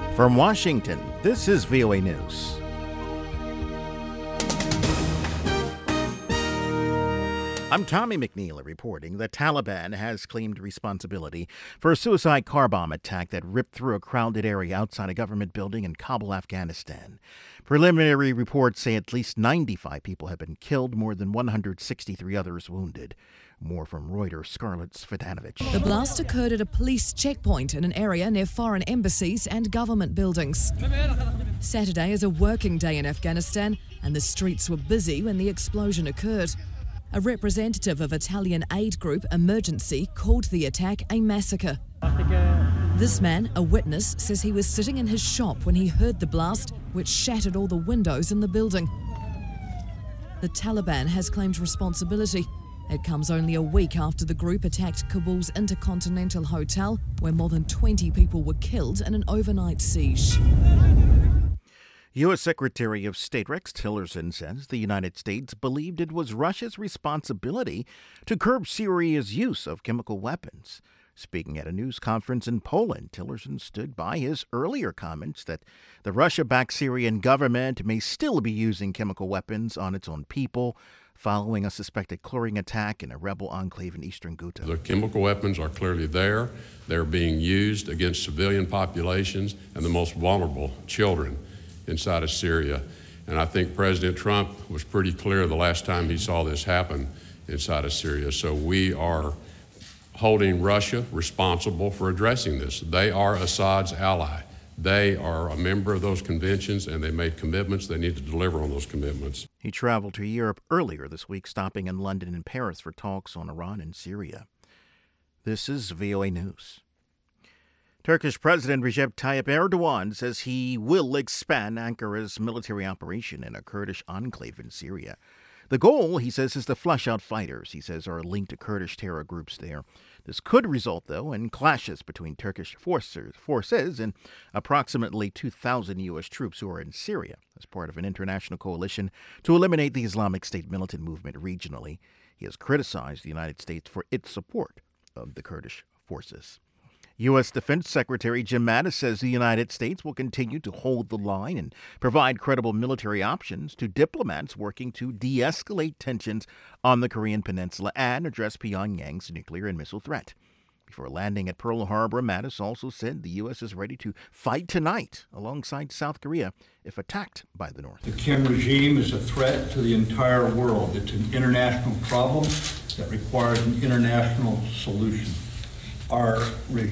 From Washington, this is VOA News. I'm Tommy McNeil reporting the Taliban has claimed responsibility for a suicide car bomb attack that ripped through a crowded area outside a government building in Kabul, Afghanistan. Preliminary reports say at least 95 people have been killed, more than 163 others wounded. More from Reuters' Scarlett Svetanovich. The blast occurred at a police checkpoint in an area near foreign embassies and government buildings. Saturday is a working day in Afghanistan, and the streets were busy when the explosion occurred. A representative of Italian aid group Emergency called the attack a massacre. This man, a witness, says he was sitting in his shop when he heard the blast, which shattered all the windows in the building. The Taliban has claimed responsibility. It comes only a week after the group attacked Kabul's Intercontinental Hotel, where more than 20 people were killed in an overnight siege. U.S. Secretary of State Rex Tillerson says the United States believed it was Russia's responsibility to curb Syria's use of chemical weapons. Speaking at a news conference in Poland, Tillerson stood by his earlier comments that the Russia-backed Syrian government may still be using chemical weapons on its own people, following a suspected chlorine attack in a rebel enclave in eastern Ghouta. The chemical weapons are clearly there. They're being used against civilian populations and the most vulnerable, children, inside of Syria. And I think President Trump was pretty clear the last time he saw this happen inside of Syria. So we are holding Russia responsible for addressing this. They are Assad's ally. They are a member of those conventions, and they made commitments. They need to deliver on those commitments. He traveled to Europe earlier this week, stopping in London and Paris for talks on Iran and Syria. This is VOA News. Turkish President Recep Tayyip Erdogan says he will expand Ankara's military operation in a Kurdish enclave in Syria. The goal, he says, is to flush out fighters he says are linked to Kurdish terror groups there. This could result, though, in clashes between Turkish forces and approximately 2,000 U.S. troops who are in Syria as part of an international coalition to eliminate the Islamic State militant movement regionally. He has criticized the United States for its support of the Kurdish forces. U.S. Defense Secretary Jim Mattis says the United States will continue to hold the line and provide credible military options to diplomats working to de-escalate tensions on the Korean Peninsula and address Pyongyang's nuclear and missile threat. Before landing at Pearl Harbor, Mattis also said the U.S. is ready to fight tonight alongside South Korea if attacked by the North. The Kim regime is a threat to the entire world. It's an international problem that requires an international solution. Our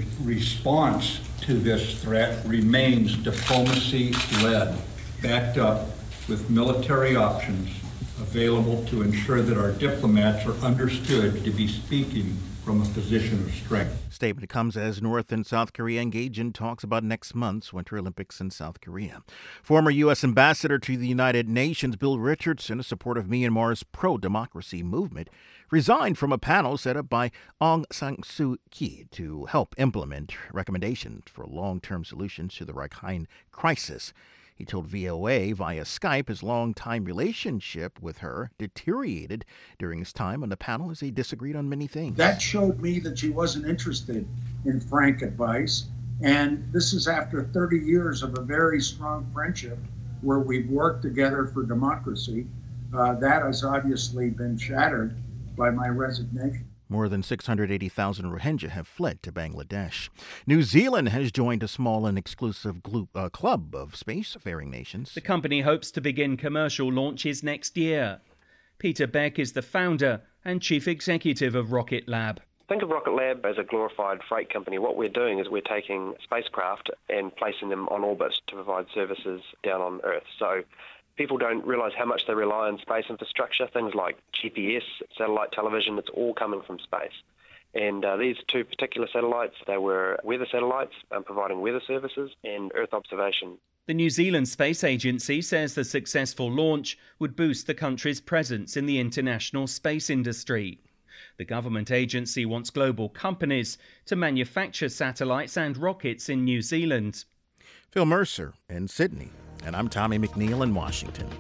response to this threat remains diplomacy-led, backed up with military options available to ensure that our diplomats are understood to be speaking from a position of strength. Statement comes as North and South Korea engage in talks about next month's Winter Olympics in South Korea. Former U.S. Ambassador to the United Nations Bill Richardson, a supporter of Myanmar's pro-democracy movement, resigned from a panel set up by Aung San Suu Kyi to help implement recommendations for long-term solutions to the Rakhine crisis. He told VOA via Skype his long-time relationship with her deteriorated during his time on the panel as they disagreed on many things. That showed me that she wasn't interested in frank advice. And this is after 30 years of a very strong friendship where we've worked together for democracy. That has obviously been shattered by my resignation. More than 680,000 Rohingya have fled to Bangladesh. New Zealand has joined a small and exclusive club of spacefaring nations. The company hopes to begin commercial launches next year. Peter Beck is the founder and chief executive of Rocket Lab. Think of Rocket Lab as a glorified freight company. What we're doing is we're taking spacecraft and placing them on orbit to provide services down on Earth. So people don't realize how much they rely on space infrastructure, things like GPS, satellite television, it's all coming from space. And these two particular satellites, they were weather satellites providing weather services and Earth observation. The New Zealand Space Agency says the successful launch would boost the country's presence in the international space industry. The government agency wants global companies to manufacture satellites and rockets in New Zealand. Phil Mercer in Sydney. And I'm Tommy McNeil in Washington.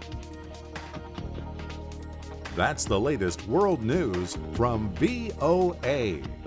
That's the latest world news from VOA.